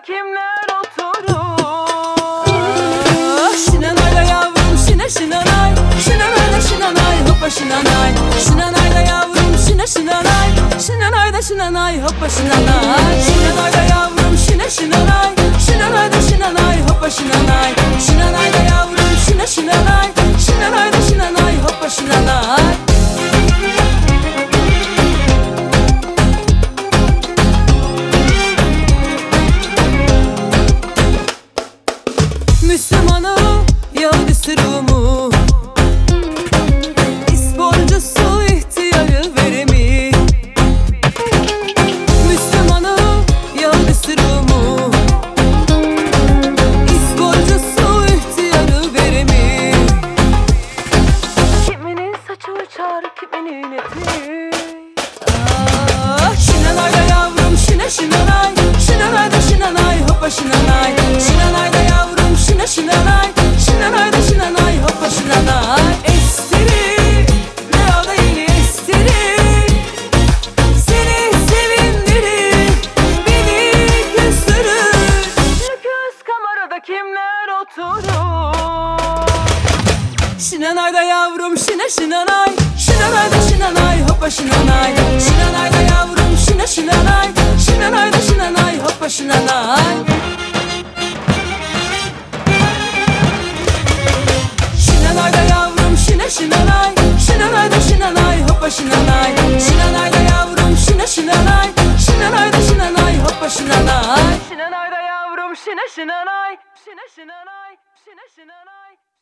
kimler oturur? Şinanayda yavrum şine şinanay, şinanayda şinanay hoppa şinanay. Şinanayda yavrum şine şinanay, şinanayda şinanay hoppa şinanay. Şinanayda yavrum şine şinanay, şinanayda şinanay hoppa şinanay. Şinanayda yavrum şine şinanay, şinanayda şinanay hoppa şinanay. Müslümanım, Yahudisi Rumu, İsporcusu ihtiyarı veremi. Müslümanım, Yahudisi Rumu, İsporcusu ihtiyarı veremi. Kiminin saçı uçar, kiminin eti. Şinanayda yavrum şine şinanay, şinanayda şinanay hoppa şinanay. Şinanayda yavrum şine şinanay, şinanayda şinanay hoppa şinanay. Estirir, rüyada yine estirir, seni sevindirir, beni küstürür. Lüküs kamerada kimler oturur? Şinanayda yavrum şine şinanay, şinanayda şinanay hoppa şinanay. Şinanayda yavrum şine şinanay, şinanayda şinanay hoppa şinanay. Şinanayda yavrum şine şinanay, şinanayda şinanay hoppa şinanay. Şinanayda yavrum şine şinanay, şinanayda şinanay hoppa şinanay. Şinanayda yavrum şine şinanay, şine şinanay, şine şinanay.